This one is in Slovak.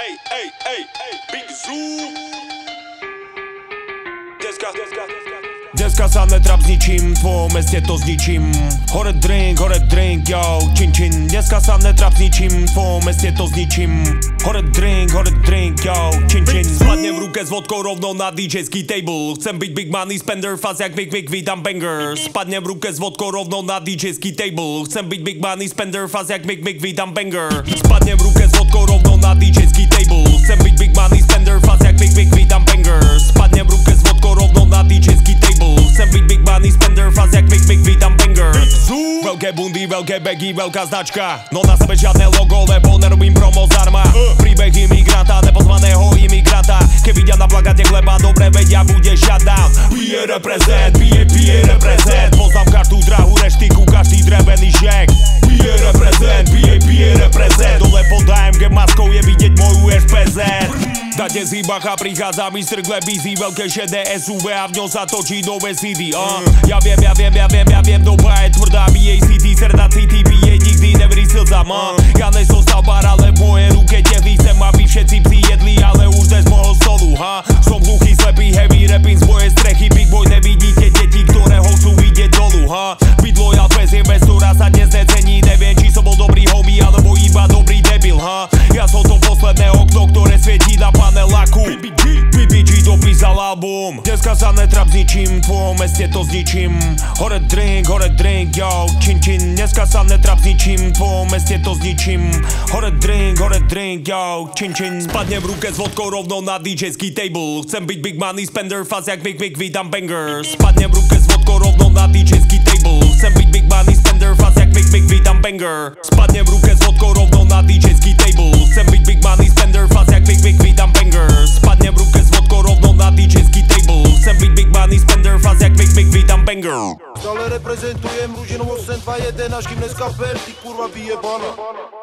Big Zoo. Dneska sa netrap s ničím, v tvojom meste to zničím. Hore drink, yo, čin čin. Dneska sa netrap s ničím, v tvojom meste to zničím. Hore drink, yo, čin čin. Spadnem v ruke s vodkou rovno na DJ-ský table. Chcem byť big money spender, fast jak Vic, vydám banger. Spadnem v ruke s vodkou rovno na DJ-ský table. Chcem byť big money spender, fast jak Vic, vydám banger. Spadnem v ruke s vodkou rovno na DJ-ský table. Chcem byť big money spender, fast jak Vic, vydám banger. Spadnem v ruke s vodkou rovno na DJ-ský table. Chcem byť big money spender, fast jak Vic, vydám banger. Veľké bundy, veľké bagy, veľká značka. No na sebe žiadne logo, lebo nerobím promo zdarma. Príbeh imigranta, nepozvaného imigranta. Keď vidia na plakáte chleba, dobre vedia, bude shutdown. Pije reprezent, pije reprezent. Poznám každú drahu reštiku, každý drevený žek. Pije reprezent, dole pod AMG maskou je vidieť moju SPZ. Dajte si bacha, prichádza mistr Glebízy, veľké šedé SUV a v ňom sa točí nové CD. Ja viem, doba je tvrdá, jej city, srdá city, bije nikdy, neverí slzám. Ja nesom stavbár, ale v mojej ruke tehly, chcem, aby všetci psi jedli, ale už dnes z môjho stolu. Som hluchý, slepý, heavy, rapping z mojej strechy, big boy, nevidíte deti, ktoré ho chcú vidieť dolu. Byť loyal fest je vec, ktorá sa dnes necení, neviem, či som bol dobrý homie, alebo iba dobrý debil. Ja som to posledné okno, ktoré svietí na paneláku. BBG dopísal album. Dneska sa netrap s ničím, v tvojom meste to zničím. Hore drink, yo, čin čin. Dneska sa netrap s ničím, v tvojom meste to zničím. Hore drink, yo, čin čin. Spadnem v ruke s vodkou rovno na DJ-ský table. Chcem byť big money spender, fast jak Vic, vydám banger. Spadnem v ruke s vodkou rovno na DJ-ský table. Chcem byť big money spender, fast jak Vic, vydám banger. Spadnem v ruke s vodkou rovno na DJ-ský table. Chcem byť big money spender, fast jak Vic, vydám banger. Spadnem v ruke s vodkou rovno na DJ-ský table. Chcem byť big money spender, fast jak Vic, vydám banger. Stále reprezentujem Ružinovo 821, až kým dneska per, ty kurva vyjebana.